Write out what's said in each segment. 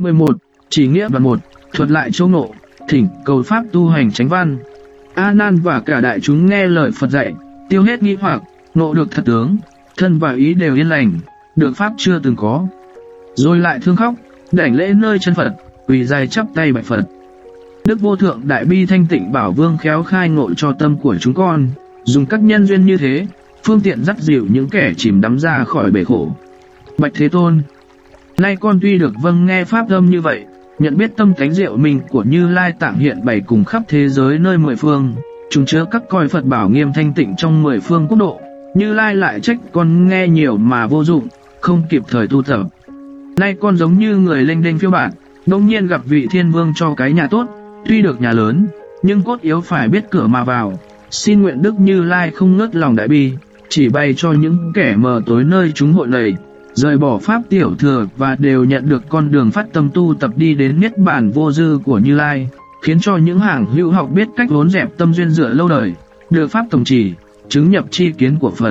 11. Chỉ nghĩa và 1. Thuật lại châu ngộ, thỉnh cầu pháp tu hành chánh văn. A Nan và cả đại chúng nghe lời Phật dạy, tiêu hết nghi hoặc, ngộ được thật tướng, thân và ý đều yên lành, được pháp chưa từng có. Rồi lại thương khóc, đảnh lễ nơi chân Phật, quỳ dài chắp tay bạch Phật. Đức Vô Thượng Đại Bi Thanh Tịnh Bảo Vương khéo khai ngộ cho tâm của chúng con, dùng các nhân duyên như thế, phương tiện dắt dịu những kẻ chìm đắm ra khỏi bể khổ. Bạch Thế Tôn, nay con tuy được vâng nghe pháp âm như vậy, nhận biết tâm tánh diệu mình của Như Lai tạng hiện bày cùng khắp thế giới nơi mười phương, chúng chứa các cõi Phật bảo nghiêm thanh tịnh trong mười phương quốc độ. Như Lai lại trách con nghe nhiều mà vô dụng, không kịp thời tu tập. Nay con giống như người lênh đênh phiêu bạt, bỗng nhiên gặp vị thiên vương cho cái nhà tốt, tuy được nhà lớn, nhưng cốt yếu phải biết cửa mà vào. Xin nguyện Đức Như Lai không ngớt lòng đại bi, chỉ bày cho những kẻ mờ tối nơi chúng hội lầy, rời bỏ pháp tiểu thừa và đều nhận được con đường phát tâm tu tập đi đến niết bàn vô dư của Như Lai, khiến cho những hàng hữu học biết cách vốn dẹp tâm duyên dựa lâu đời, được pháp tổng trì, chứng nhập chi kiến của Phật.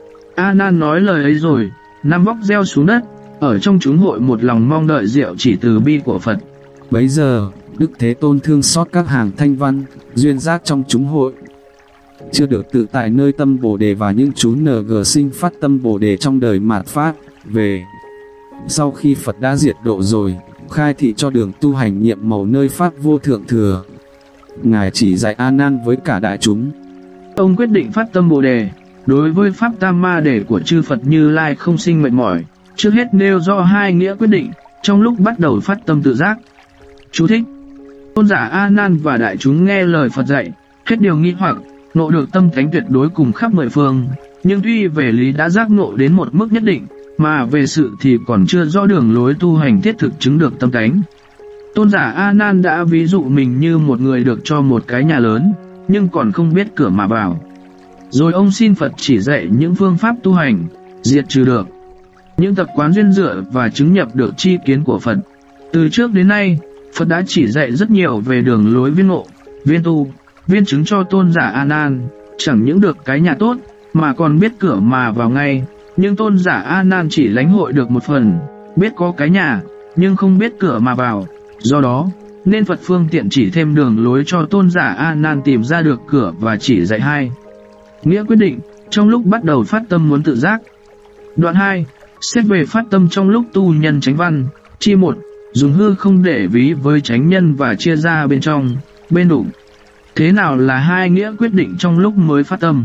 A Nan nói lời ấy rồi, nằm vóc gieo xuống đất, ở trong chúng hội một lòng mong đợi diệu chỉ từ bi của Phật. Bấy giờ, Đức Thế Tôn thương xót các hàng thanh văn, duyên giác trong chúng hội, chưa được tự tại nơi tâm Bồ Đề và những chú NG sinh phát tâm Bồ Đề trong đời mạt Pháp, về. Sau khi Phật đã diệt độ rồi, khai thị cho đường tu hành nhiệm màu nơi Pháp vô thượng thừa. Ngài chỉ dạy A Nan với cả đại chúng. Ông quyết định phát tâm Bồ Đề, đối với Pháp Tam Ma Đề của chư Phật Như Lai không sinh mệt mỏi. Trước hết nêu do hai nghĩa quyết định, trong lúc bắt đầu phát tâm tự giác. Chú thích: Tôn giả A Nan và đại chúng nghe lời Phật dạy, hết điều nghi hoặc, ngộ được tâm thánh tuyệt đối cùng khắp mười phương, nhưng tuy về lý đã giác ngộ đến một mức nhất định, mà về sự thì còn chưa rõ đường lối tu hành thiết thực chứng được tâm thánh. Tôn giả A Nan đã ví dụ mình như một người được cho một cái nhà lớn, nhưng còn không biết cửa mà vào. Rồi ông xin Phật chỉ dạy những phương pháp tu hành, diệt trừ được những tập quán duyên dựa và chứng nhập được chi kiến của Phật. Từ trước đến nay, Phật đã chỉ dạy rất nhiều về đường lối viên ngộ, viên tu, viên chứng cho tôn giả A Nan, chẳng những được cái nhà tốt, mà còn biết cửa mà vào ngay. Nhưng tôn giả A Nan chỉ lãnh hội được một phần, biết có cái nhà, nhưng không biết cửa mà vào. Do đó, nên Phật phương tiện chỉ thêm đường lối cho tôn giả A Nan tìm ra được cửa và chỉ dạy hai nghĩa quyết định, trong lúc bắt đầu phát tâm muốn tự giác. Đoạn 2. Xét về phát tâm trong lúc tu nhân chánh văn. Chi 1. Dùng hư không để ví với chánh nhân và chia ra bên trong, bên đụng. Thế nào là hai nghĩa quyết định trong lúc mới phát tâm?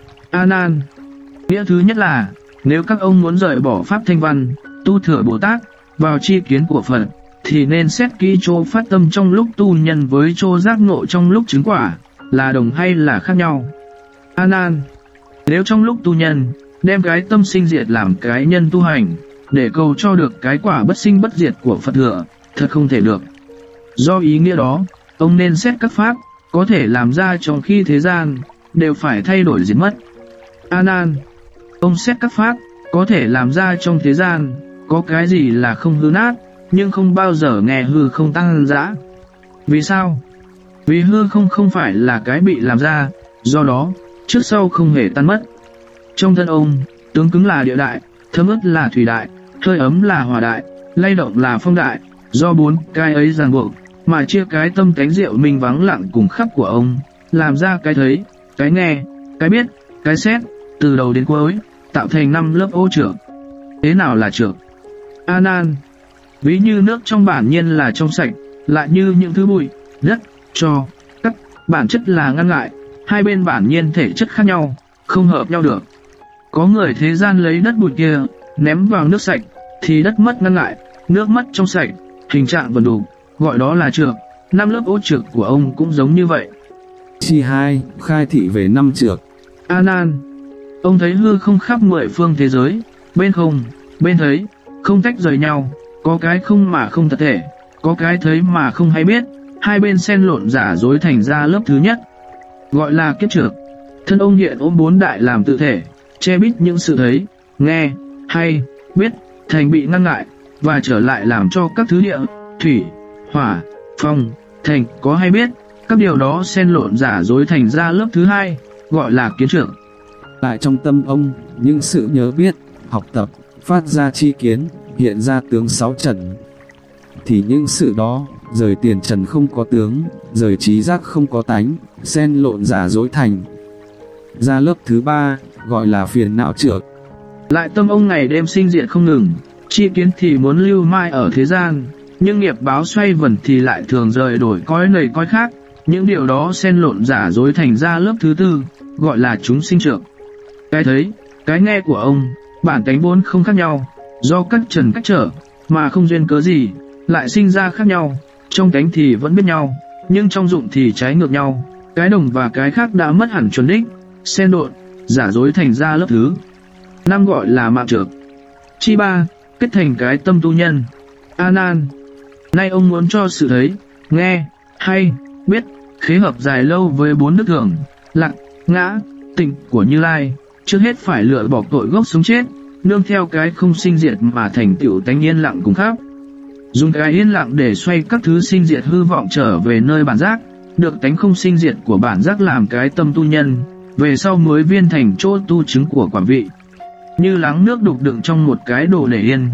A Nan, nghĩa thứ nhất là, nếu các ông muốn rời bỏ pháp thanh văn, tu thừa Bồ Tát, vào chi kiến của Phật, thì nên xét kỹ chỗ phát tâm trong lúc tu nhân với chỗ giác ngộ trong lúc chứng quả, là đồng hay là khác nhau. A Nan, nếu trong lúc tu nhân, đem cái tâm sinh diệt làm cái nhân tu hành, để cầu cho được cái quả bất sinh bất diệt của Phật thừa, thật không thể được. Do ý nghĩa đó, ông nên xét các pháp, có thể làm ra trong khi thế gian, đều phải thay đổi diệt mất. A Nan, ông xét các pháp, có thể làm ra trong thế gian, có cái gì là không hư nát, nhưng không bao giờ nghe hư không tăng dã. Vì sao? Vì hư không không phải là cái bị làm ra, do đó, trước sau không hề tan mất. Trong thân ông, tướng cứng là địa đại, thấm ướt là thủy đại, hơi ấm là hỏa đại, lay động là phong đại. Do bốn cái ấy ràng buộc, mà chia cái tâm tánh diệu minh vắng lặng cùng khắp của ông, làm ra cái thấy, cái nghe, cái biết, cái xét, từ đầu đến cuối, tạo thành 5 lớp ô trược. Thế nào là trược? A Nan, ví như nước trong bản nhiên là trong sạch, lại như những thứ bụi, đất, tro, các bản chất là ngăn ngại, hai bên bản nhiên thể chất khác nhau, không hợp nhau được. Có người thế gian lấy đất bụi kia, ném vào nước sạch, thì đất mất ngăn ngại, nước mất trong sạch, hình trạng vần đục, gọi đó là trược. 5 lớp ô trược của ông cũng giống như vậy. Chi 2. Khai thị về 5 trược. A Nan, ông thấy hư không khắp 10 phương thế giới, bên không, bên thấy, không tách rời nhau, có cái không mà không thật thể, có cái thấy mà không hay biết, hai bên xen lộn giả dối thành ra lớp thứ nhất, gọi là kiếp trược. Thân ông hiện ôm 4 đại làm tự thể, che bít những sự thấy, nghe, hay, biết, thành bị ngăn ngại, và trở lại làm cho các thứ địa, thủy, hỏa, phong, thành có hay biết, các điều đó xen lộn giả dối thành ra lớp thứ hai, gọi là kiến trược. Tại trong tâm ông, những sự nhớ biết, học tập, phát ra chi kiến, hiện ra tướng 6 trần. thì những sự đó, rời tiền trần không có tướng, rời trí giác không có tánh, xen lộn giả dối thành. Ra lớp thứ 3, gọi là phiền não trược. Lại tâm ông ngày đêm sinh diệt không ngừng, chi kiến thì muốn lưu mai ở thế gian, nhưng nghiệp báo xoay vần thì lại thường rời đổi cõi này cõi khác. Những điều đó xen lộn giả dối thành ra lớp thứ 4, gọi là chúng sinh trược. Cái thấy, cái nghe của ông, bản tánh vốn không khác nhau, do cách trần cách trở, mà không duyên cớ gì, lại sinh ra khác nhau, trong tánh thì vẫn biết nhau, nhưng trong dụng thì trái ngược nhau, cái đồng và cái khác đã mất hẳn chuẩn đích, xen lộn, giả dối thành ra lớp thứ 5 gọi là mạng trược. Chi 3, kết thành cái tâm tu nhân. A Nan, nay ông muốn cho sự thấy, nghe, hay, biết, khế hợp dài lâu với 4 đức thường, lặng, ngã, tịnh của Như Lai, trước hết phải lựa bỏ tội gốc sống chết, nương theo cái không sinh diệt mà thành tựu tánh yên lặng cùng khắp. Dùng cái yên lặng để xoay các thứ sinh diệt hư vọng trở về nơi bản giác, được tánh không sinh diệt của bản giác làm cái tâm tu nhân, về sau mới viên thành chỗ tu chứng của quả vị. Như lắng nước đục đựng trong một cái đồ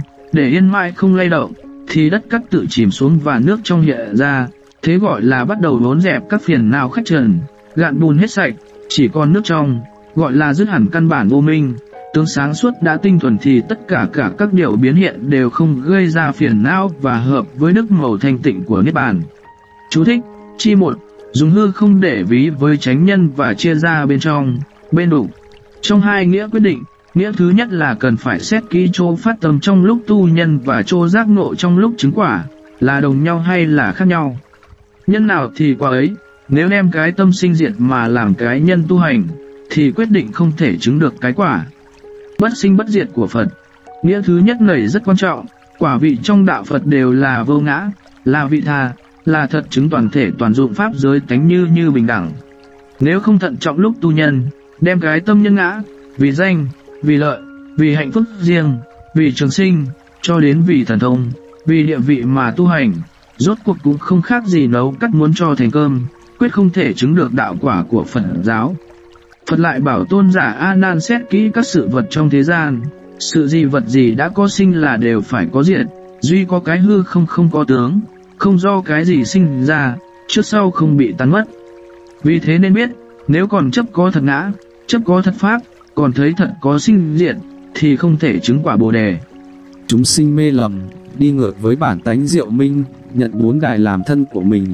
để yên mãi không lay động, thì đất cắt tự chìm xuống và nước trong hiện ra, thế gọi là bắt đầu vốn dẹp các phiền não khách trần, gạn bùn hết sạch, chỉ còn nước trong, gọi là dứt hẳn căn bản vô minh. Tướng sáng suốt đã tinh thuần thì tất cả các điều biến hiện đều không gây ra phiền não và hợp với đức màu thanh tịnh của Niết Bàn. Chú thích: Chi 1. Dùng hư không để ví với chánh nhân và chia ra bên trong, bên đục. Trong hai nghĩa quyết định, nghĩa thứ nhất là cần phải xét kỹ chỗ phát tâm trong lúc tu nhân và chỗ giác ngộ trong lúc chứng quả, là đồng nhau hay là khác nhau. Nhân nào thì quả ấy, nếu đem cái tâm sinh diệt mà làm cái nhân tu hành, thì quyết định không thể chứng được cái quả bất sinh bất diệt của Phật. Nghĩa thứ nhất này rất quan trọng, quả vị trong đạo Phật đều là vô ngã, là vị tha, là thật chứng toàn thể toàn dụng pháp giới tánh như bình đẳng. Nếu không thận trọng lúc tu nhân, đem cái tâm nhân ngã, vì danh, vì lợi, vì hạnh phúc riêng, vì trường sinh, cho đến vì thần thông, vì địa vị mà tu hành, rốt cuộc cũng không khác gì nấu cắt muốn cho thành cơm, quyết không thể chứng được đạo quả của Phật giáo. Phật lại bảo tôn giả A Nan xét kỹ các sự vật trong thế gian, sự gì vật gì đã có sinh là đều phải có diệt, duy có cái hư không có tướng, không do cái gì sinh ra, trước sau không bị tan mất. Vì thế nên biết, nếu còn chấp có thật ngã, chấp có thật pháp, còn thấy thật có sinh diệt, thì không thể chứng quả Bồ Đề. Chúng sinh mê lầm, đi ngược với bản tánh diệu minh, nhận 4 đại làm thân của mình,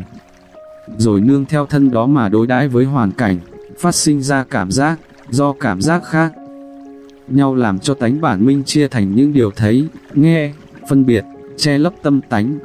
rồi nương theo thân đó mà đối đãi với hoàn cảnh, phát sinh ra cảm giác, do cảm giác khác nhau làm cho tánh bản minh chia thành những điều thấy, nghe, phân biệt, che lấp tâm tánh,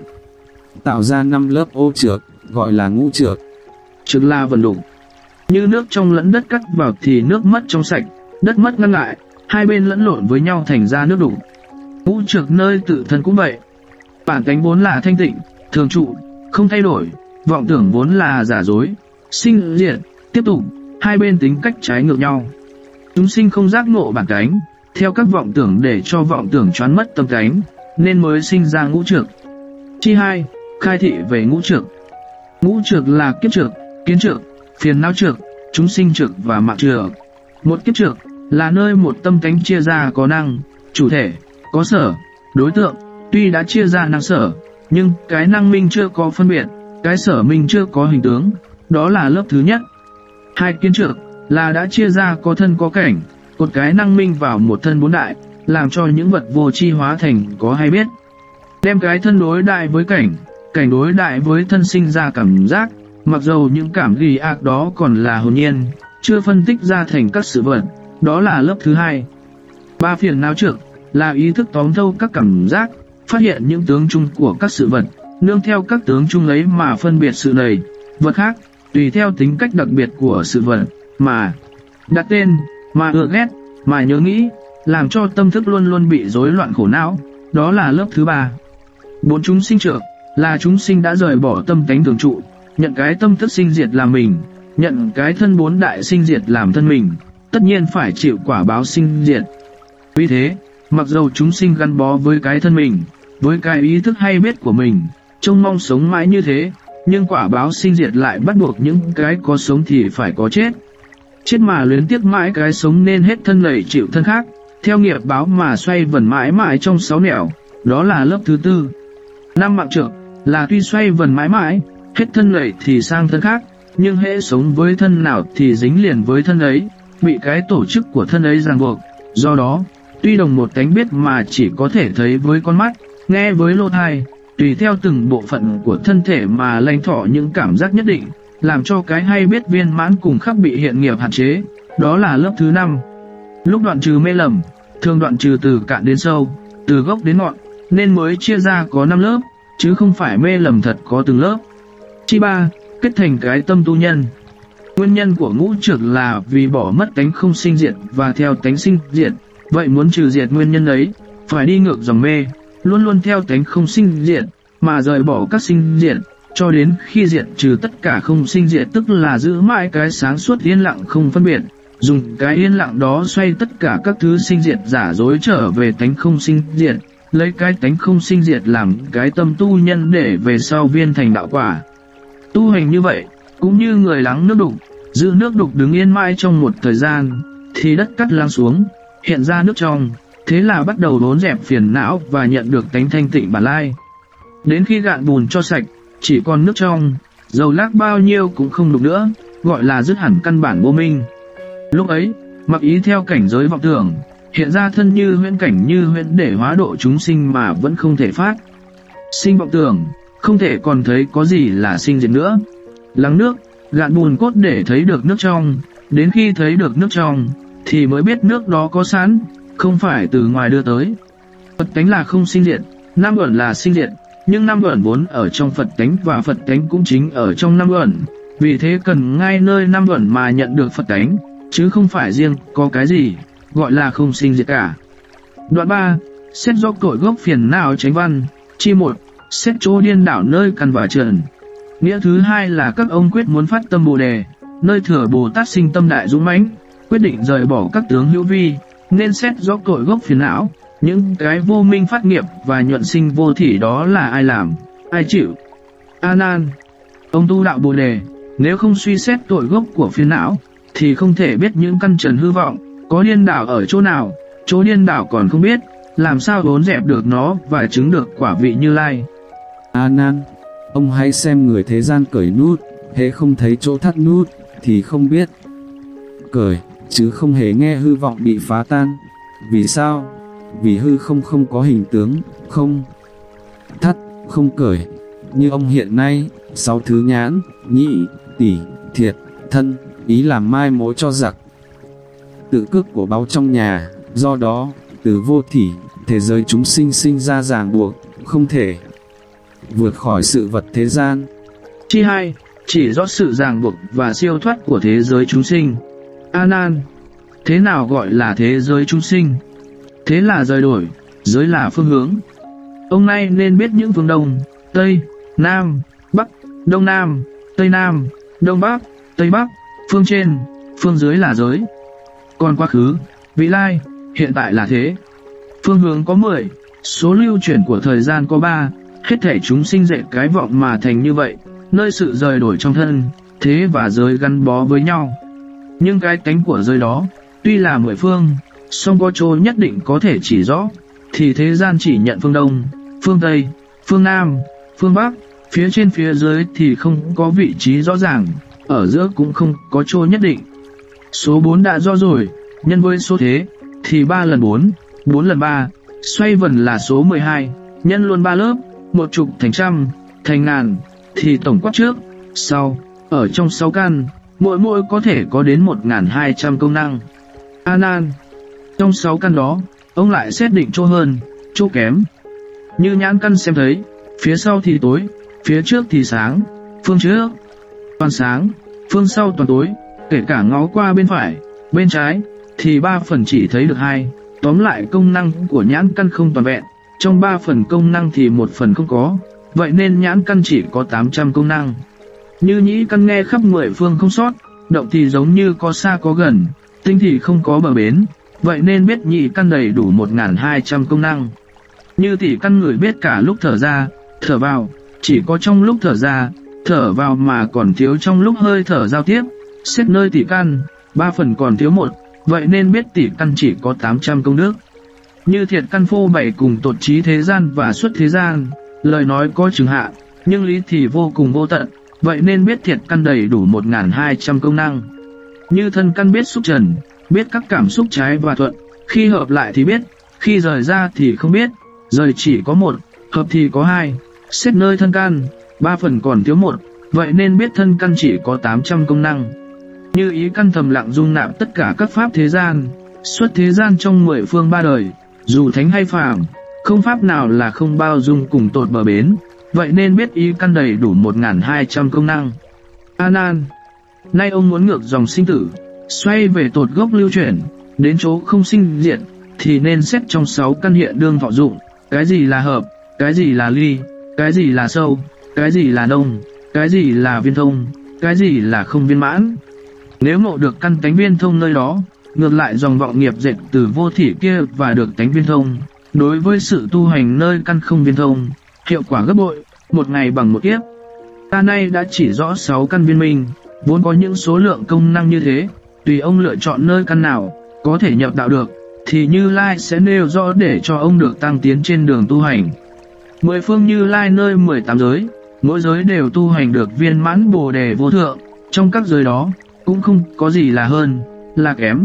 tạo ra 5 lớp ô trược, gọi là ngũ trược. Trược là vần đục, như nước trong lẫn đất cắt vào thì nước mất trong sạch, đất mất ngăn lại, hai bên lẫn lộn với nhau thành ra nước đục. Ngũ trược nơi tự thân cũng vậy, bản tánh vốn là thanh tịnh, thường trụ, không thay đổi, vọng tưởng vốn là giả dối, sinh diệt, tiếp tục, hai bên tính cách trái ngược nhau. Chúng sinh không giác ngộ bản tánh, theo các vọng tưởng để cho vọng tưởng choán mất tâm tánh, nên mới sinh ra ngũ trược. Chi 2. Khai thị về ngũ trược. Ngũ trược là kiếp trược, kiến trược, phiền não trược, chúng sinh trược và mạng trược. Một kiếp trược là nơi một tâm tánh chia ra có năng, chủ thể, có sở, đối tượng. Tuy đã chia ra năng sở, nhưng cái năng minh chưa có phân biệt, cái sở minh chưa có hình tướng, đó là lớp thứ nhất. Hai kiến trược là đã chia ra có thân có cảnh, cột cái năng minh vào một thân 4 đại, làm cho những vật vô tri hóa thành có hay biết. Đem cái thân đối đại với cảnh, cảnh đối đại với thân sinh ra cảm giác, mặc dầu những cảm ghi ác đó còn là hồn nhiên, chưa phân tích ra thành các sự vật, đó là lớp thứ hai. 3. Phiền não trược là ý thức tóm thâu các cảm giác, phát hiện những tướng chung của các sự vật, nương theo các tướng chung ấy mà phân biệt sự này, vật khác, tùy theo tính cách đặc biệt của sự vật, mà đặt tên, mà ưa ghét, mà nhớ nghĩ, làm cho tâm thức luôn luôn bị rối loạn khổ não, đó là lớp thứ 3. 4. Chúng sinh trược là chúng sinh đã rời bỏ tâm tánh thường trụ, nhận cái tâm thức sinh diệt làm mình, nhận cái thân 4 đại sinh diệt làm thân mình, tất nhiên phải chịu quả báo sinh diệt. Vì thế, mặc dầu chúng sinh gắn bó với cái thân mình, với cái ý thức hay biết của mình, trông mong sống mãi như thế, nhưng quả báo sinh diệt lại bắt buộc những cái có sống thì phải có chết. Chết mà luyến tiếc mãi cái sống nên hết thân này chịu thân khác, theo nghiệp báo mà xoay vần mãi mãi trong 6 nẻo, đó là lớp thứ 4. 5. Mạng trược là tuy xoay vần mãi mãi, hết thân này thì sang thân khác, nhưng hễ sống với thân nào thì dính liền với thân ấy, bị cái tổ chức của thân ấy ràng buộc. Do đó, tuy đồng một tánh biết mà chỉ có thể thấy với con mắt, nghe với lỗ tai, tùy theo từng bộ phận của thân thể mà lãnh thọ những cảm giác nhất định, làm cho cái hay biết viên mãn cùng khắc bị hiện nghiệp hạn chế. Đó là lớp thứ 5. Lúc đoạn trừ mê lầm, thường đoạn trừ từ cạn đến sâu, từ gốc đến ngọn, nên mới chia ra có 5 lớp, chứ không phải mê lầm thật có từng lớp. Chi 3. Kết thành cái tâm tu nhân. Nguyên nhân của ngũ trược là vì bỏ mất tánh không sinh diệt và theo tánh sinh diệt. Vậy muốn trừ diệt nguyên nhân ấy, phải đi ngược dòng mê, luôn luôn theo tánh không sinh diệt, mà rời bỏ các sinh diệt, cho đến khi diệt trừ tất cả không sinh diệt, tức là giữ mãi cái sáng suốt yên lặng không phân biệt. Dùng cái yên lặng đó xoay tất cả các thứ sinh diệt giả dối trở về tánh không sinh diệt, lấy cái tánh không sinh diệt làm cái tâm tu nhân để về sau viên thành đạo quả. Tu hành như vậy, cũng như người lắng nước đục, giữ nước đục đứng yên mãi trong một thời gian, thì đất cắt lắng xuống, hiện ra nước trong, thế là bắt đầu đốn dẹp phiền não và nhận được tánh thanh tịnh bản lai. Đến khi gạn bùn cho sạch, chỉ còn nước trong, dầu lác bao nhiêu cũng không đục nữa, gọi là dứt hẳn căn bản vô minh. Lúc ấy, mặc ý theo cảnh giới vọng tưởng, hiện ra thân như huyễn cảnh như huyễn để hóa độ chúng sinh mà vẫn không thể phát. Sinh vọng tưởng, không thể còn thấy có gì là sinh diệt nữa. Lắng nước, gạn bùn cốt để thấy được nước trong, đến khi thấy được nước trong, thì mới biết nước đó có sẵn, không phải từ ngoài đưa tới. Phật tánh là không sinh diệt, năm uẩn là sinh diệt, nhưng năm uẩn vốn ở trong Phật tánh và Phật tánh cũng chính ở trong năm uẩn, vì thế cần ngay nơi năm uẩn mà nhận được Phật tánh, chứ không phải riêng có cái gì gọi là không sinh diệt cả. Đoạn 3. Xét do cội gốc phiền não chánh văn. Chi 1. Xét chỗ điên đảo nơi căn và trần. Nghĩa thứ hai là các ông quyết muốn phát tâm Bồ đề, nơi thừa Bồ Tát sinh tâm đại dũng mãnh, quyết định rời bỏ các tướng hữu vi, nên xét rõ cội gốc phiền não, những cái vô minh phát nghiệp và nhuận sinh vô thỉ đó là ai làm, ai chịu. A Nan, ông tu đạo Bồ đề, nếu không suy xét cội gốc của phiền não, thì không thể biết những căn trần hư vọng có điên đảo ở chỗ điên đảo còn không biết, làm sao đốn dẹp được nó và chứng được quả vị Như Lai. A Nan, ông hãy xem người thế gian cởi nút, hễ không thấy chỗ thắt nút thì không biết cởi, chứ không hề nghe hư vọng bị phá tan. Vì sao? Vì hư không có hình tướng, không thắt, không cởi. Như ông hiện nay, 6 thứ nhãn, nhĩ, tỷ, thiệt, thân, ý làm mai mối cho giặc. Tự cước của báu trong nhà, do đó, từ vô thỉ, thế giới chúng sinh sinh ra ràng buộc, không thể vượt khỏi sự vật thế gian. Chi 2. Chỉ rõ sự ràng buộc và siêu thoát của thế giới chúng sinh. A Nan, thế nào gọi là thế giới chúng sinh? Thế là rời đổi, giới là phương hướng. Ông nay nên biết những phương Đông, Tây, Nam, Bắc, Đông Nam, Tây Nam, Đông Bắc, Tây Bắc, phương trên, phương dưới là giới. Còn quá khứ, vị lai, hiện tại là thế. Phương hướng có 10, số lưu chuyển của thời gian có 3, hết thảy chúng sinh dệt cái vọng mà thành như vậy, nơi sự rời đổi trong thân, thế và giới gắn bó với nhau. Nhưng cái tánh của giới đó, tuy là 10 phương, song có chỗ nhất định có thể chỉ rõ, thì thế gian chỉ nhận phương Đông, phương Tây, phương Nam, phương Bắc, phía trên phía dưới thì không có vị trí rõ ràng, ở giữa cũng không có chỗ nhất định. Số 4 đã rõ rồi, nhân với số thế, thì 3 lần 4, 4 lần 3, xoay vần là số 12, nhân luôn 3 lớp, 1 chục thành trăm, thành ngàn, thì tổng quát trước, sau, ở trong 6 căn, mỗi có thể có đến 1.200 công năng. A Nan, trong 6 căn đó, ông lại xét định chỗ hơn, chỗ kém. Như nhãn căn xem thấy, phía sau thì tối, phía trước thì sáng, phương trước toàn sáng, phương sau toàn tối, kể cả ngó qua bên phải, bên trái, thì 3 phần chỉ thấy được 2. Tóm lại công năng của nhãn căn không toàn vẹn, trong 3 phần công năng thì 1 phần không có, vậy nên nhãn căn chỉ có 800 công năng. Như nhĩ căn nghe khắp 10 phương không sót, động thì giống như có xa có gần, tinh thì không có bờ bến, vậy nên biết nhị căn đầy đủ 1.200 công năng. Như tỷ căn người biết cả lúc thở ra, thở vào, chỉ có trong lúc thở ra, thở vào mà còn thiếu trong lúc hơi thở giao tiếp, xét nơi tỷ căn, 3 phần còn thiếu 1, vậy nên biết tỷ căn chỉ có 800 công đức. Như thiệt căn phô bày cùng tột trí thế gian và xuất thế gian, lời nói có chừng hạ, nhưng lý thì vô cùng vô tận, vậy nên biết thiệt căn đầy đủ 1.200 công năng. Như thân căn biết xúc trần, biết các cảm xúc trái và thuận, khi hợp lại thì biết, khi rời ra thì không biết, rời chỉ có một, hợp thì có hai, xét nơi thân căn, 3 phần còn thiếu một, vậy nên biết thân căn chỉ có 800 công năng. Như ý căn thầm lặng dung nạp tất cả các pháp thế gian, xuất thế gian trong 10 phương 3 đời, dù thánh hay phàm, không pháp nào là không bao dung cùng tột bờ bến, vậy nên biết ý căn đầy đủ 1.200 công năng. A Nan, nay ông muốn ngược dòng sinh tử, xoay về tột gốc lưu chuyển, đến chỗ không sinh diện, thì nên xét trong 6 căn hiện đương thọ dụng, cái gì là hợp, cái gì là ly, cái gì là sâu, cái gì là nông, cái gì là viên thông, cái gì là không viên mãn. Nếu ngộ được căn tánh viên thông nơi đó, ngược lại dòng vọng nghiệp dệt từ vô thỉ kia và được tánh viên thông, đối với sự tu hành nơi căn không viên thông, hiệu quả gấp bội, một ngày bằng một kiếp. Ta nay đã chỉ rõ 6 căn viên minh, vốn có những số lượng công năng như thế, tùy ông lựa chọn nơi căn nào có thể nhập đạo được, thì Như Lai sẽ nêu rõ để cho ông được tăng tiến trên đường tu hành. 10 phương Như Lai nơi 18 giới, mỗi giới đều tu hành được viên mãn Bồ Đề vô thượng, trong các giới đó cũng không có gì là hơn, là kém.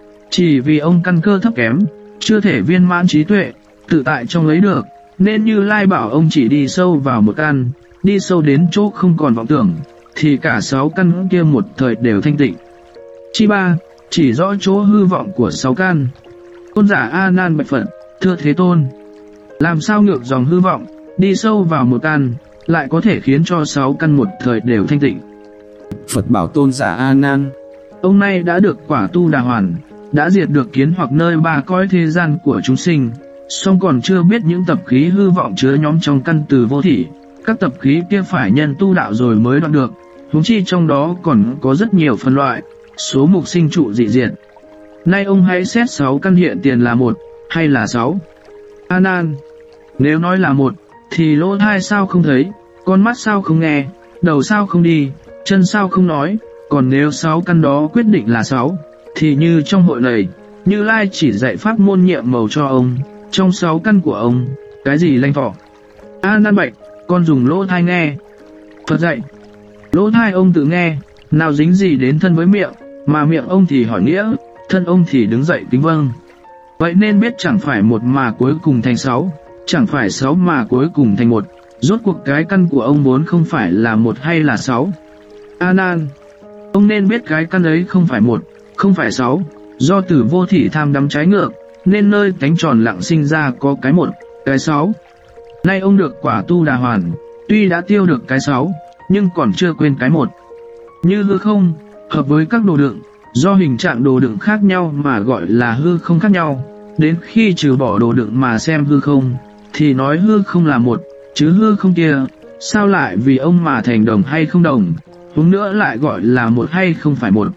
Chỉ vì ông căn cơ thấp kém, chưa thể viên mãn trí tuệ, tự tại trong lấy được, nên Như Lai bảo ông chỉ đi sâu vào một căn, đi sâu đến chỗ không còn vọng tưởng, thì cả 6 căn kia một thời đều thanh tịnh. Chi ba, chỉ rõ chỗ hư vọng của 6 căn. Tôn giả A Nan bạch Phật, thưa Thế Tôn, làm sao ngược dòng hư vọng, đi sâu vào một căn, lại có thể khiến cho 6 căn một thời đều thanh tịnh? Phật bảo tôn giả A Nan, ông nay đã được quả tu đà hoàn, đã diệt được kiến hoặc nơi 3 cõi thế gian của chúng sinh, song còn chưa biết những tập khí hư vọng chứa nhóm trong căn từ vô thỉ, các tập khí kia phải nhân tu đạo rồi mới đoạn được, huống chi trong đó còn có rất nhiều phân loại, số mục sinh trụ dị diệt. Nay ông hãy xét 6 căn hiện tiền là 1 hay là 6? A Nan, nếu nói là 1 thì lỗ tai sao không thấy, con mắt sao không nghe, đầu sao không đi, chân sao không nói, còn nếu 6 căn đó quyết định là 6, thì như trong hội này, Như Lai chỉ dạy pháp môn nhiệm màu cho ông, trong 6 căn của ông, cái gì lanh thọ? A Nan bạch, con dùng lỗ tai nghe. Phật dạy, lỗ tai ông tự nghe, nào dính gì đến thân với miệng, mà miệng ông thì hỏi nghĩa, thân ông thì đứng dậy kính vâng. Vậy nên biết chẳng phải 1 mà cuối cùng thành 6, chẳng phải 6 mà cuối cùng thành 1, rốt cuộc cái căn của ông vốn không phải là 1 hay là 6. A Nan, ông nên biết cái căn ấy không phải 1, không phải 6, do từ vô thỉ tham đắm trái ngược, nên nơi tánh tròn lặng sinh ra có cái 1, cái 6. Nay ông được quả tu đà hoàn, tuy đã tiêu được cái 6, nhưng còn chưa quên cái 1. Như hư không, hợp với các đồ đựng, do hình trạng đồ đựng khác nhau mà gọi là hư không khác nhau, đến khi trừ bỏ đồ đựng mà xem hư không, thì nói hư không là 1, chứ hư không kia, sao lại vì ông mà thành đồng hay không đồng, huống nữa lại gọi là 1 hay không phải 1.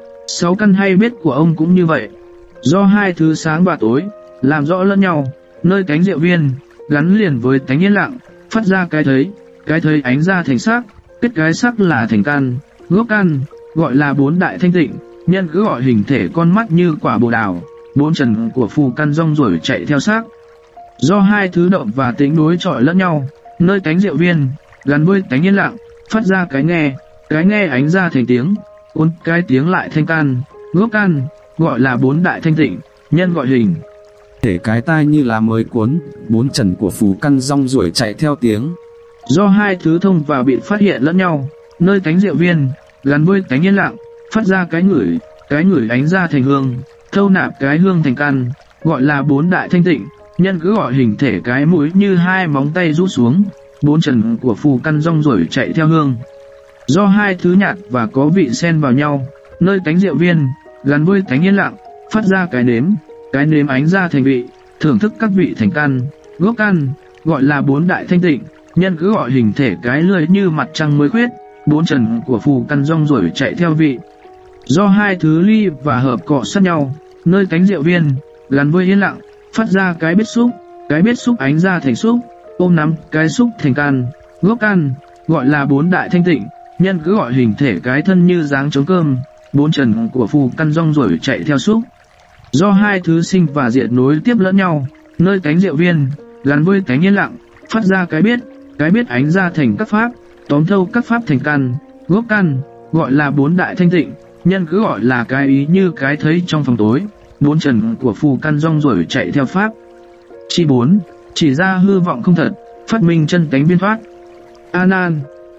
6 căn hay biết của ông cũng như vậy, do 2 thứ sáng và tối, làm rõ lẫn nhau, nơi cánh diệu viên, gắn liền với tánh yên lặng, phát ra cái thấy ánh ra thành sắc, kết cái sắc là thành căn, gốc căn, gọi là 4 đại thanh tịnh, nhân cứ gọi hình thể con mắt như quả bồ đào, 4 trần của phù căn rong ruổi chạy theo sắc. Do 2 thứ động và tĩnh đối chọi lẫn nhau, nơi tánh diệu viên, gắn với tánh yên lặng, phát ra cái nghe ánh ra thành tiếng, cuốn cái tiếng lại thanh căn, gốc căn, gọi là 4 đại thanh tịnh, nhân gọi hình thể cái tai như là mới cuốn, 4 trần của phù căn rong ruổi chạy theo tiếng. Do 2 thứ thông và bị phát hiện lẫn nhau, nơi tánh diệu viên, gắn với tánh yên lặng, phát ra cái ngửi ánh ra thành hương, thâu nạp cái hương thành căn, gọi là 4 đại thanh tịnh, nhân cứ gọi hình thể cái mũi như 2 móng tay rút xuống, 4 trần của phù căn rong ruổi chạy theo hương. Do 2 thứ nhạt và có vị xen vào nhau, nơi tánh diệu viên, gắn với tánh yên lặng, phát ra cái nếm ánh ra thành vị, thưởng thức các vị thành căn, gốc căn, gọi là 4 đại thanh tịnh, nhân cứ gọi hình thể cái lưỡi như mặt trăng mới khuyết, 4 trần của phù căn rong ruổi chạy theo vị. Do 2 thứ ly và hợp cọ sát nhau, nơi tánh diệu viên, gắn với yên lặng, phát ra cái biết xúc ánh ra thành xúc, ôm nắm cái xúc thành căn, gốc căn, gọi là 4 đại thanh tịnh, nhân cứ gọi hình thể cái thân như dáng trống cơm, 4 trần của phù căn rong ruổi chạy theo xúc. Do 2 thứ sinh và diệt nối tiếp lẫn nhau, nơi tánh diệu viên, gắn với tánh yên lặng, phát ra cái biết ánh ra thành các pháp, tóm thâu các pháp thành căn, gốc căn, gọi là bốn đại thanh tịnh, nhân cứ gọi là cái ý như cái thấy trong phòng tối, bốn trần của phù căn rong ruổi chạy theo pháp. Chi 4, chỉ ra hư vọng không thật, phát minh chân tánh biên thoát. A Nan,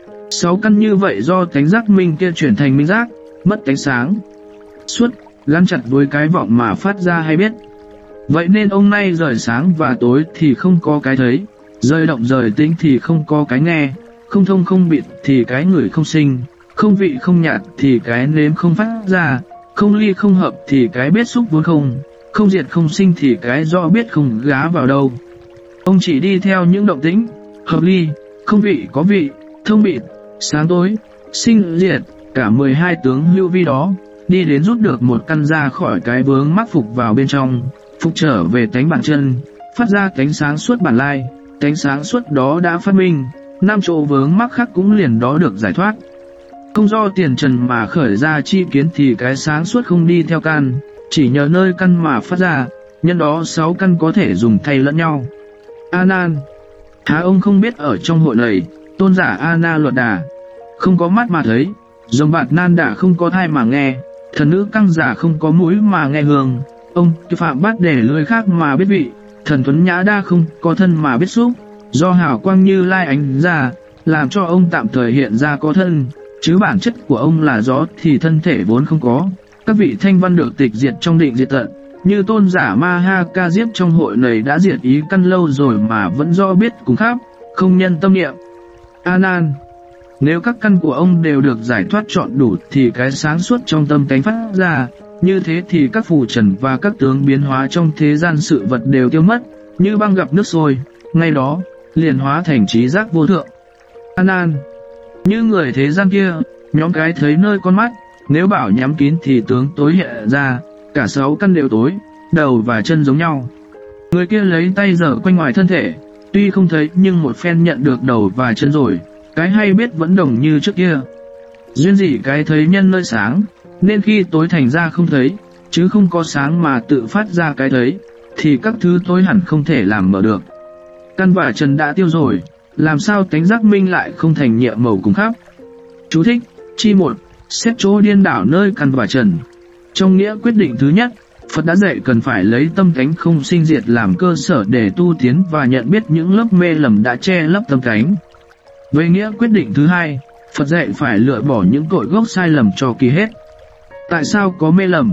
6 căn như vậy do tánh giác minh kia chuyển thành minh giác, mất tánh sáng suốt, gắn chặt với cái vọng mà phát ra hay biết. Vậy nên ông nay rời sáng và tối thì không có cái thấy, rời động rời tĩnh thì không có cái nghe, không thông không bịt thì cái ngửi không sinh, không vị không nhạt thì cái nếm không phát ra, không ly không hợp thì cái biết xúc vốn không, không diệt không sinh thì cái rõ biết không gá vào đâu. Ông chỉ đi theo những động tĩnh, hợp ly, không vị có vị, thông bịt, sáng tối, sinh diệt, cả 12 tướng hữu vi đó, đi đến rút được một căn ra khỏi cái vướng mắc phục vào bên trong, phục trở về tánh bản chân, phát ra tánh sáng suốt bản lai, tánh sáng suốt đó đã phát minh, 5 chỗ vướng mắc khác cũng liền đó được giải thoát. Không do tiền trần mà khởi ra chi kiến thì cái sáng suốt không đi theo căn, chỉ nhờ nơi căn mà phát ra, nhân đó 6 căn có thể dùng thay lẫn nhau. A Nan, há ông không biết ở trong hội này, tôn giả A Na Luật Đà không có mắt mà thấy, dòng bạt nan đà không có thai mà nghe, thần nữ căng giả không có mũi mà nghe hương, ông phạm bát để lưỡi khác mà biết vị, thần tuấn nhã đa không có thân mà biết xúc, do hào quang Như Lai ánh ra, làm cho ông tạm thời hiện ra có thân, chứ bản chất của ông là gió thì thân thể vốn không có. Các vị thanh văn được tịch diệt trong định diệt tận, như tôn giả Ma Ha Ca Diếp trong hội này đã diệt ý căn lâu rồi mà vẫn do biết cùng khác, không nhân tâm niệm. A Nan, nếu các căn của ông đều được giải thoát trọn đủ thì cái sáng suốt trong tâm tánh phát ra, như thế thì các phù trần và các tướng biến hóa trong thế gian sự vật đều tiêu mất, như băng gặp nước sôi, ngay đó liền hóa thành trí giác vô thượng. A Nan, như người thế gian kia, nhóm cái thấy nơi con mắt, nếu bảo nhắm kín thì tướng tối hiện ra, cả 6 căn đều tối, đầu và chân giống nhau. Người kia lấy tay giở quanh ngoài thân thể, tuy không thấy nhưng một phen nhận được đầu và chân rồi, cái hay biết vẫn đồng như trước kia. Duyên gì cái thấy nhân nơi sáng, nên khi tối thành ra không thấy, chứ không có sáng mà tự phát ra cái thấy, thì các thứ tối hẳn không thể làm mở được. Căn và trần đã tiêu rồi, làm sao tánh giác minh lại không thành nhiệm màu cùng khác. Chú thích, chi 1, xét chỗ điên đảo nơi căn và trần. Trong nghĩa quyết định thứ nhất, Phật đã dạy cần phải lấy tâm tánh không sinh diệt làm cơ sở để tu tiến và nhận biết những lớp mê lầm đã che lấp tâm tánh. Về nghĩa quyết định thứ hai, Phật dạy phải lựa bỏ những cội gốc sai lầm cho kỳ hết. Tại sao có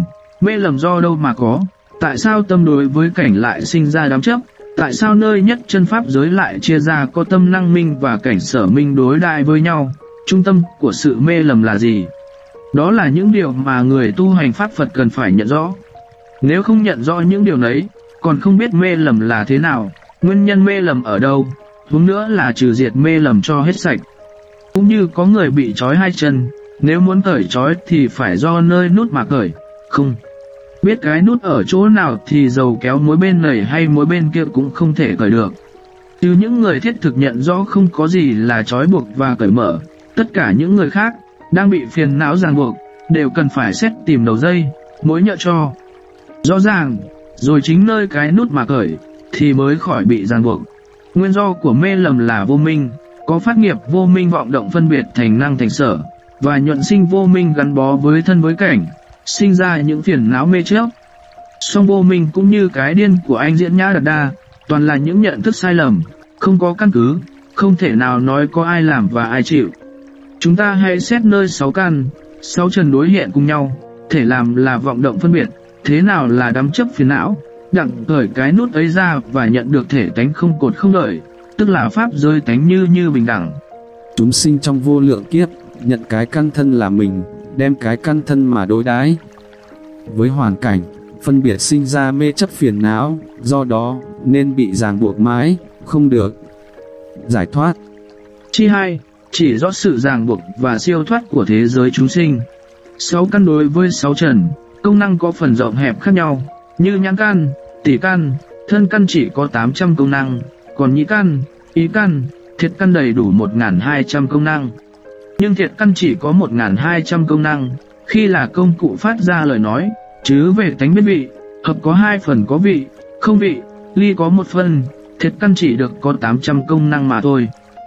mê lầm do đâu mà có, tại sao tâm đối với cảnh lại sinh ra đám chấp, tại sao nơi nhất chân pháp giới lại chia ra có tâm năng minh và cảnh sở minh đối đại với nhau, trung tâm của sự mê lầm là gì? Đó là những điều mà người tu hành pháp Phật cần phải nhận rõ. Nếu không nhận rõ những điều đấy, còn không biết mê lầm là thế nào, nguyên nhân mê lầm ở đâu, huống nữa là trừ diệt mê lầm cho hết sạch. Cũng như có người bị trói hai chân, nếu muốn cởi trói thì phải do nơi nút mà cởi, không biết cái nút ở chỗ nào thì dầu kéo mối bên này hay mối bên kia cũng không thể cởi được. Từ những người thiết thực nhận rõ không có gì là trói buộc và cởi mở, tất cả những người khác đang bị phiền não ràng buộc đều cần phải xét tìm đầu dây, mối nhợ cho rõ ràng, rồi chính nơi cái nút mà cởi thì mới khỏi bị ràng buộc. Nguyên do của mê lầm là vô minh, có phát nghiệp vô minh vọng động phân biệt thành năng thành sở, và nhuận sinh vô minh gắn bó với thân với cảnh, sinh ra những phiền não mê chấp. Song vô minh cũng như cái điên của anh Diễn Nhã Đạt Đa, toàn là những nhận thức sai lầm, không có căn cứ, không thể nào nói có ai làm và ai chịu. Chúng ta hãy xét nơi 6 căn, 6 trần đối hiện cùng nhau, thể làm là vọng động phân biệt, thế nào là đắm chấp phiền não, đặng cởi cái nút ấy ra và nhận được thể tánh không cột không đợi, tức là pháp giới tánh như bình đẳng. Chúng sinh trong vô lượng kiếp, nhận cái căn thân là mình, đem cái căn thân mà đối đãi với hoàn cảnh, phân biệt sinh ra mê chấp phiền não, do đó nên bị ràng buộc mãi, không được giải thoát. Chi 2, chỉ rõ sự ràng buộc và siêu thoát của thế giới chúng sinh. 6 căn đối với 6 trần, công năng có phần rộng hẹp khác nhau, như nhãn căn, tỷ căn, thân căn chỉ có 800 công năng, còn nhĩ căn, ý căn, thiệt căn đầy đủ 1.200 công năng. Nhưng thiệt căn chỉ có 1.200 công năng, khi là công cụ phát ra lời nói, chứ về tánh biết vị, hợp có 2 phần có vị, không vị, ly có 1 phần, thiệt căn chỉ được có 800 công năng mà thôi.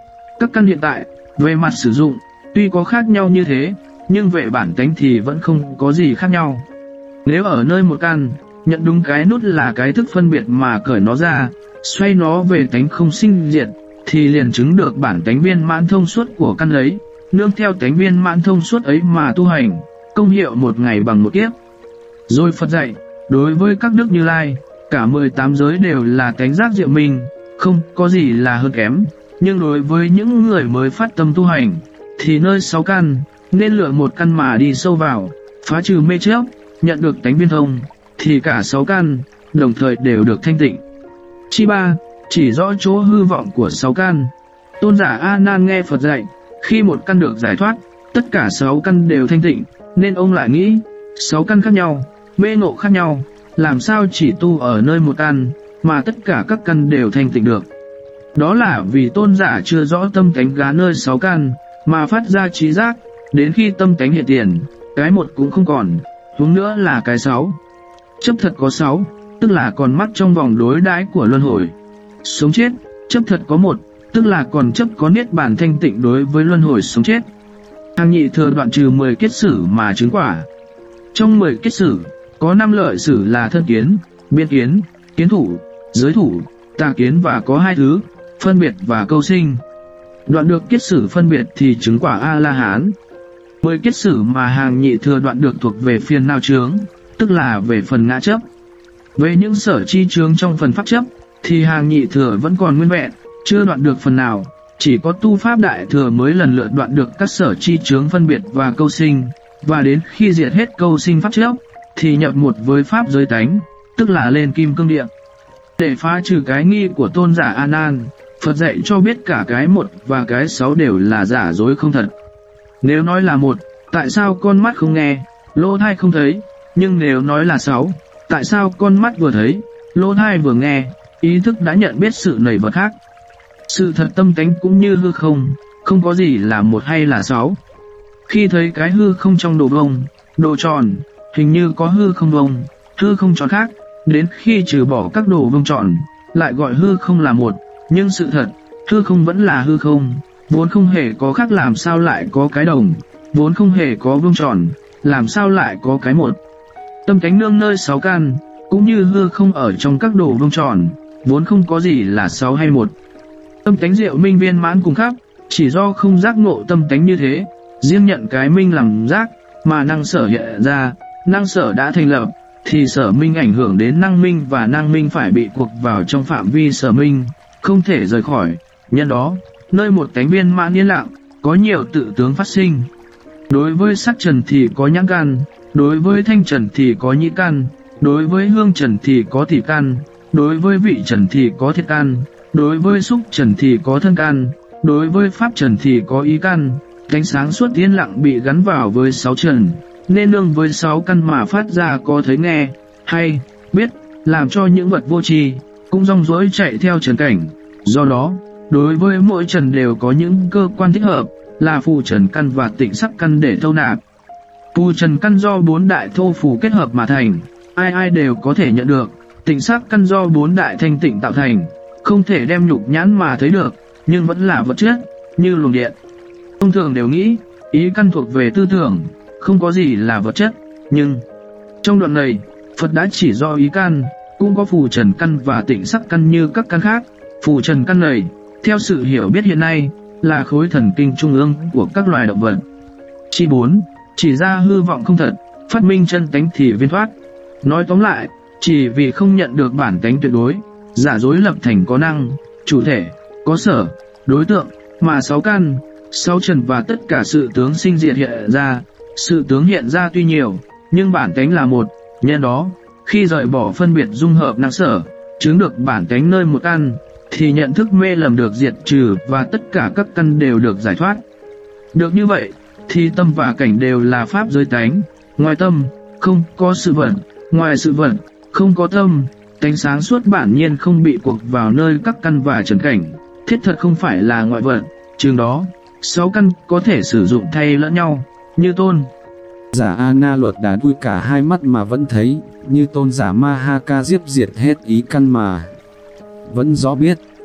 Các căn hiện tại, về mặt sử dụng, tuy có khác nhau như thế, nhưng về bản tánh thì vẫn không có gì khác nhau. Nếu ở nơi một căn, nhận đúng cái nút là cái thức phân biệt mà cởi nó ra, xoay nó về tánh không sinh diệt, thì liền chứng được bản tánh viên mãn thông suốt của căn ấy, nương theo tánh viên mãn thông suốt ấy mà tu hành, công hiệu một ngày bằng một kiếp. Rồi Phật dạy, đối với các đức Như Lai, cả 18 giới đều là tánh giác diệu minh, không có gì là hơn kém. Nhưng đối với những người mới phát tâm tu hành, thì nơi 6 căn, nên lựa một căn mà đi sâu vào, phá trừ mê chấp, nhận được tánh viên thông, thì cả 6 căn, đồng thời đều được thanh tịnh. Chi 3. Chỉ rõ chỗ hư vọng của 6 căn. Tôn giả A Nan nghe Phật dạy, khi một căn được giải thoát, tất cả 6 căn đều thanh tịnh, nên ông lại nghĩ, 6 căn khác nhau, mê ngộ khác nhau, làm sao chỉ tu ở nơi một căn, mà tất cả các căn đều thanh tịnh được. Đó là vì tôn giả chưa rõ tâm tánh gá nơi 6 căn, mà phát ra trí giác, đến khi tâm tánh hiện tiền, cái một cũng không còn, huống nữa là cái 6. Chấp thật có 6, tức là còn mắc trong vòng đối đãi của luân hồi. Sống chết, chấp thật có 1, tức là còn chấp có niết bàn thanh tịnh đối với luân hồi sống chết. Hàng nhị thừa đoạn trừ 10 kiết sử mà chứng quả. Trong 10 kiết sử, có 5 lợi sử là thân kiến, biên kiến, kiến thủ, giới thủ, tà kiến và có 2 thứ, phân biệt và câu sinh. Đoạn được kiết sử phân biệt thì chứng quả A-la-hán. 10 kiết sử mà hàng nhị thừa đoạn được thuộc về phiền não chướng, tức là về phần ngã chấp. Về những sở chi chướng trong phần pháp chấp, thì hàng nhị thừa vẫn còn nguyên vẹn, chưa đoạn được phần nào, chỉ có tu pháp đại thừa mới lần lượt đoạn được các sở chi chướng phân biệt và câu sinh, và đến khi diệt hết câu sinh pháp chấp, thì nhập một với pháp giới tánh, tức là lên kim cương địa. Để phá trừ cái nghi của tôn giả A Nan, Phật dạy cho biết cả cái 1 và cái 6 đều là giả dối không thật. Nếu nói là 1, tại sao con mắt không nghe, lỗ tai không thấy? Nhưng nếu nói là 6, tại sao con mắt vừa thấy, lỗ tai vừa nghe, ý thức đã nhận biết sự nảy vật khác? Sự thật tâm tánh cũng như hư không, không có gì là 1 hay là 6. Khi thấy cái hư không trong đồ vông, đồ tròn, hình như có hư không vông, hư không tròn khác, đến khi trừ bỏ các đồ vông tròn, lại gọi hư không là 1, nhưng sự thật, hư không vẫn là hư không, vốn không hề có khác làm sao lại có cái đồng, vốn không hề có vuông tròn, làm sao lại có cái 1. Tâm tánh nương nơi 6 căn, cũng như hư không ở trong các đồ vuông tròn, vốn không có gì là 6 hay 1. Tâm tánh diệu minh viên mãn cùng khắp, chỉ do không giác ngộ tâm tánh như thế, riêng nhận cái minh làm giác, mà năng sở hiện ra, năng sở đã thành lập, thì sở minh ảnh hưởng đến năng minh và năng minh phải bị cuộc vào trong phạm vi sở minh, không thể rời khỏi. Nhân đó, nơi một tánh viên mãn yên lặng, có nhiều tự tướng phát sinh. Đối với sắc trần thì có nhãn căn, đối với thanh trần thì có nhĩ căn, đối với hương trần thì có thỉ căn, đối với vị trần thì có thiết căn, đối với xúc trần thì có thân căn, đối với pháp trần thì có ý căn. Tánh sáng suốt yên lặng bị gắn vào với 6 trần, nên nương với 6 căn mà phát ra có thấy nghe, hay, biết, làm cho những vật vô tri cũng rong rỗi chạy theo trần cảnh. Do đó, đối với mỗi trần đều có những cơ quan thích hợp, là phù trần căn và tịnh sắc căn để thâu nạp. Phù trần căn do 4 đại thô phù kết hợp mà thành, ai ai đều có thể nhận được. Tịnh sắc căn do 4 đại thanh tịnh tạo thành, không thể đem nhục nhãn mà thấy được, nhưng vẫn là vật chất, như luồng điện. Thông thường đều nghĩ, ý căn thuộc về tư tưởng, không có gì là vật chất, nhưng trong đoạn này, Phật đã chỉ do ý căn, cũng có phù trần căn và tịnh sắc căn như các căn khác. Phù trần căn này, theo sự hiểu biết hiện nay, là khối thần kinh trung ương của các loài động vật. Chi 4. Chỉ ra hư vọng không thật, phát minh chân tánh thì viên thoát. Nói tóm lại, chỉ vì không nhận được bản tánh tuyệt đối, giả dối lập thành có năng, chủ thể, có sở, đối tượng, mà 6 căn, 6 trần và tất cả sự tướng sinh diệt hiện ra. Sự tướng hiện ra tuy nhiều, nhưng bản tánh là 1, nhân đó, khi rời bỏ phân biệt dung hợp năng sở, chứng được bản tánh nơi một căn, thì nhận thức mê lầm được diệt trừ và tất cả các căn đều được giải thoát. Được như vậy, thì tâm và cảnh đều là pháp giới tánh, ngoài tâm, không có sự vật, ngoài sự vật, không có tâm, tánh sáng suốt bản nhiên không bị cuộc vào nơi các căn và trần cảnh, thiết thật không phải là ngoại vật. Chừng đó, 6 căn có thể sử dụng thay lẫn nhau, như tôn giả A Na luật đá đuôi cả hai mắt mà vẫn thấy, như tôn giả Ma Ha Ca diếp diệt hết ý căn mà vẫn rõ biết.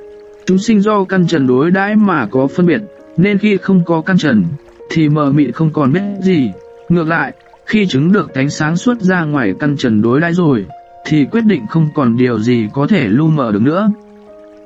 Chúng sinh do căn trần đối đãi mà có phân biệt, nên khi không có căn trần, thì mờ mịt không còn biết gì. Ngược lại, khi chứng được thánh sáng suốt ra ngoài căn trần đối đãi rồi, thì quyết định không còn điều gì có thể lu mờ được nữa.